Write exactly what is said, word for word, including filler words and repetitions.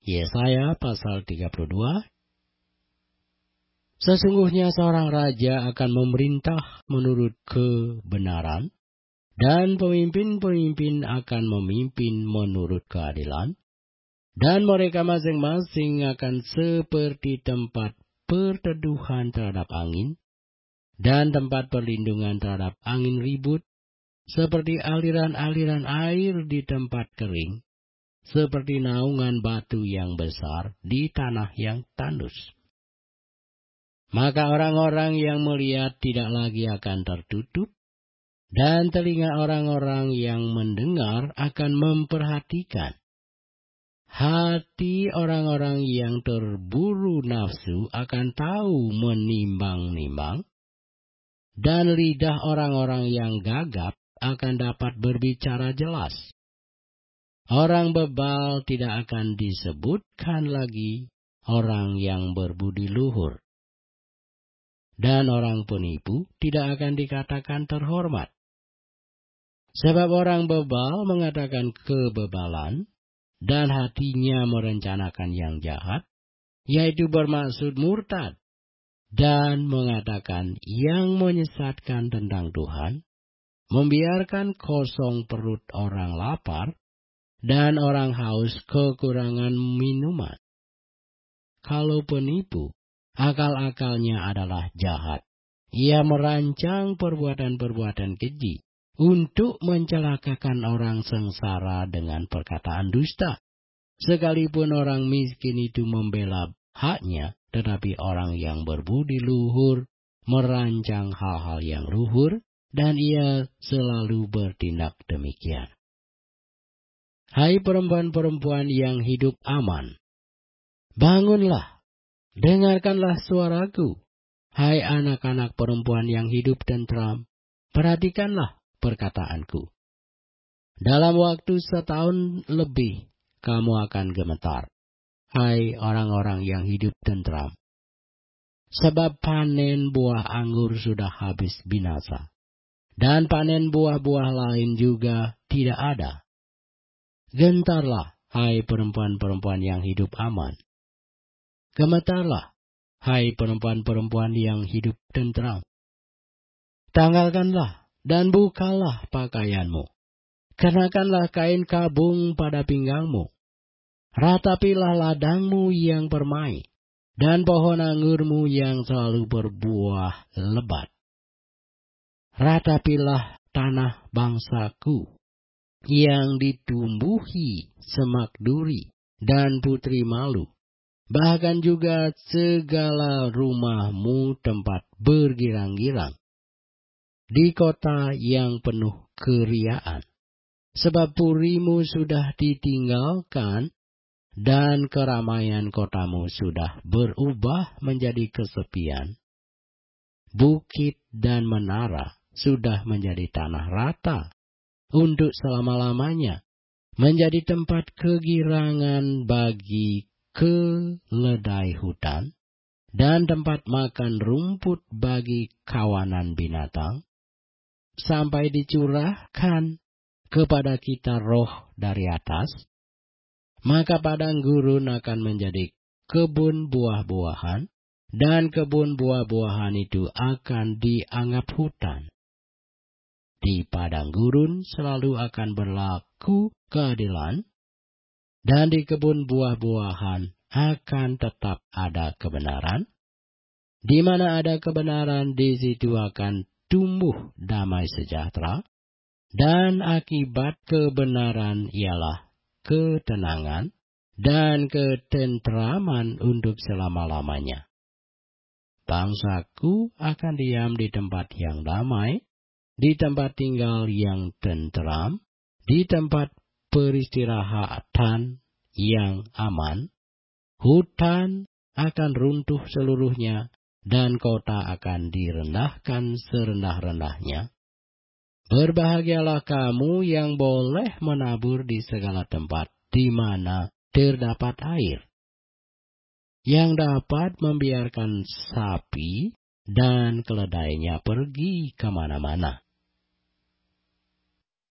Yesaya pasal tiga puluh dua. Sesungguhnya seorang raja akan memerintah menurut kebenaran, dan pemimpin-pemimpin akan memimpin menurut keadilan, dan mereka masing-masing akan seperti tempat perteduhan terhadap angin, dan tempat perlindungan terhadap angin ribut, seperti aliran-aliran air di tempat kering, seperti naungan batu yang besar di tanah yang tandus. Maka orang-orang yang melihat tidak lagi akan tertutup, dan telinga orang-orang yang mendengar akan memperhatikan. Hati orang-orang yang terburu nafsu akan tahu menimbang-nimbang, dan lidah orang-orang yang gagap akan dapat berbicara jelas. Orang bebal tidak akan disebutkan lagi orang yang berbudi luhur, dan orang penipu tidak akan dikatakan terhormat. Sebab orang bebal mengatakan kebebalan, dan hatinya merencanakan yang jahat, yaitu bermaksud murtad, dan mengatakan yang menyesatkan tentang Tuhan, membiarkan kosong perut orang lapar, dan orang haus kekurangan minuman. Kalau penipu, akal-akalnya adalah jahat. Ia merancang perbuatan-perbuatan keji untuk mencelakakan orang sengsara dengan perkataan dusta. Sekalipun orang miskin itu membela haknya, tetapi orang yang berbudi luhur merancang hal-hal yang luhur, dan ia selalu bertindak demikian. Hai perempuan-perempuan yang hidup aman, bangunlah, dengarkanlah suaraku. Hai anak-anak perempuan yang hidup tentram, perhatikanlah perkataanku. Dalam waktu setahun lebih, kamu akan gemetar, hai orang-orang yang hidup tentram. Sebab panen buah anggur sudah habis binasa, dan panen buah-buah lain juga tidak ada. Gentarlah, hai perempuan-perempuan yang hidup aman. Gemetarlah, hai perempuan-perempuan yang hidup tentram. Tanggalkanlah dan bukalah pakaianmu. Kenakanlah kain kabung pada pinggangmu. Ratapilah ladangmu yang permai, dan pohon anggurmu yang selalu berbuah lebat. Ratapilah tanah bangsaku, yang ditumbuhi semak duri dan putri malu, bahkan juga segala rumahmu tempat bergirang-girang, di kota yang penuh keriaan. Sebab purimu sudah ditinggalkan, dan keramaian kotamu sudah berubah menjadi kesepian. Bukit dan menara sudah menjadi tanah rata untuk selama-lamanya, menjadi tempat kegirangan bagi keledai hutan, dan tempat makan rumput bagi kawanan binatang, sampai dicurahkan kepada kita roh dari atas, maka padang gurun akan menjadi kebun buah-buahan, dan kebun buah-buahan itu akan dianggap hutan. Di padang gurun selalu akan berlaku keadilan, dan di kebun buah-buahan akan tetap ada kebenaran. Di mana ada kebenaran, di situ akan tumbuh damai sejahtera, dan akibat kebenaran ialah ketenangan dan ketentraman untuk selama-lamanya. Bangsaku akan diam di tempat yang damai, di tempat tinggal yang tentram, di tempat peristirahatan yang aman. Hutan akan runtuh seluruhnya, dan kota akan direndahkan serendah-rendahnya. Berbahagialah kamu yang boleh menabur di segala tempat di mana terdapat air, yang dapat membiarkan sapi dan keledainya pergi kemana-mana.